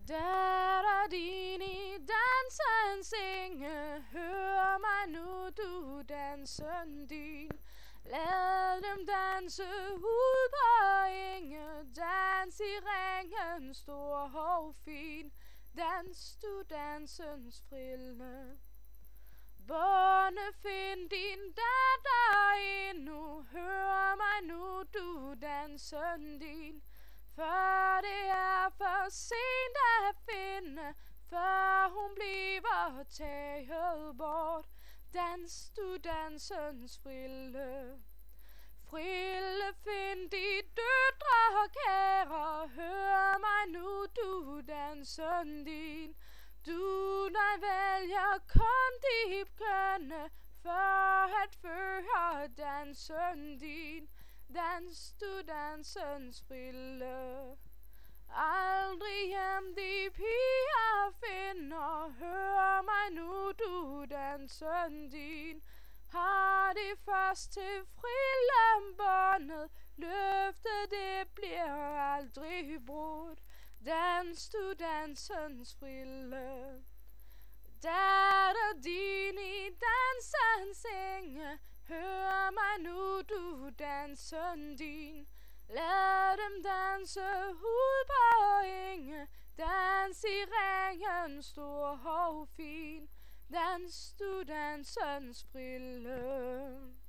Datter din i dansens enge, hør mig nu, du dansen din. Lad dem danse ud på enge, dans i ringen, stor og fin. Dans du dansens frille. Bonde, find din datter endnu, hør mig nu, du dansen din. Før det er for sent at finde, før hun bliver taget bort. Dans du dansens frille. Frille, find de døtre kære, hør mig nu, du dansen din. Du der vælger kun de kønne, for at føre dansen din. Dans du dansens frille. Aldrig hjem de piger finder, hør mig nu, du dansen din. Har de først til frillembåndet, løftet det bliver aldrig brudt. Dans du dansens frille. Datter din i dansens enge, hør mig nu, du dansen din. Lad dem danse ud på enge, dans i ringen, stor og fin. Dans du dansens frille.